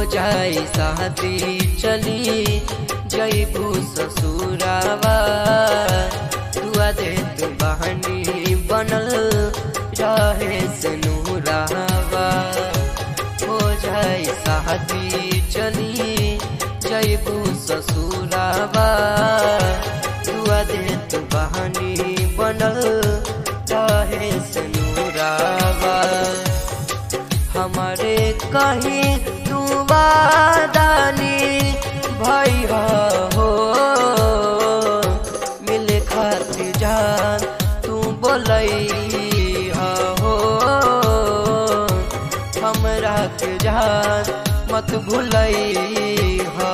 जाई शादी चली जईबू ससुरावा दुआ दे तू बहनी बनल रहे से नूरावा हो जाई शादी चली जईबू ससुरावा दुआ दे तू बहनी बनल रहे से नूरावा हमारे कहीं तू वादानी भैया हो मिले खातिर जान तू बोलई हो हमरा के जान मत भूलई हो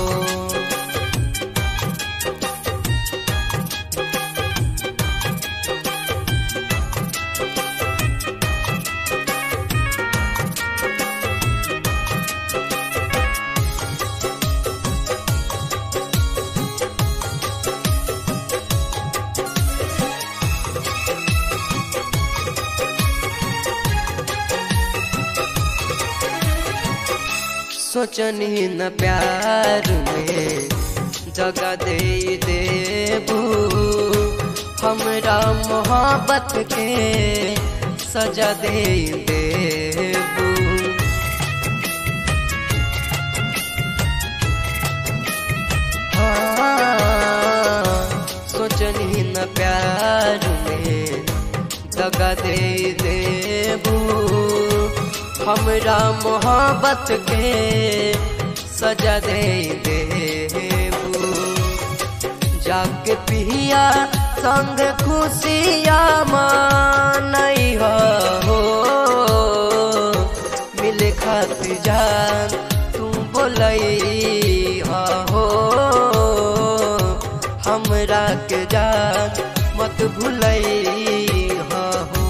सोचनी न प्यार में जगह दे देबू हमरा मोहब्बत के सजा दे देबू सोचनी न प्यार में जगह दे देबू हमरा मोहब्बत के सजा दे देबू जाके पिया संग खुशिया मानई हो मिले खातिर जान तू बोलई हो हमरा के जान मत भूलई हो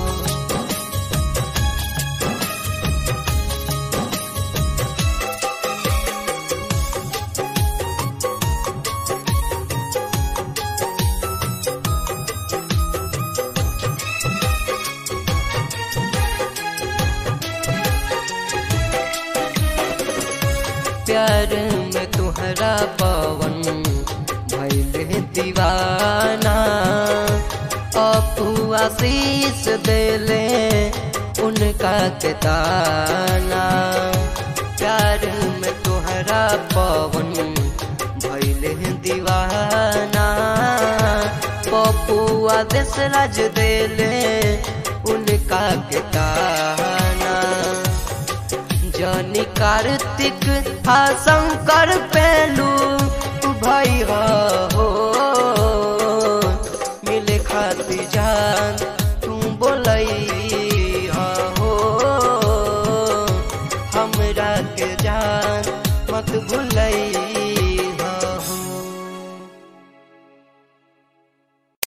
प्यार में तुहरा पवन भइले दीवाना अपू आशीष देले उनका के ताना प्यार में तुहरा पवन भइले दीवाना पप्पू आदेश राज देले उनका के ताना जनी कार्तिक हा शंकर पेलू भाई हो मिले खातिर जान तू बोलई हो हमरा के जान मत भूलई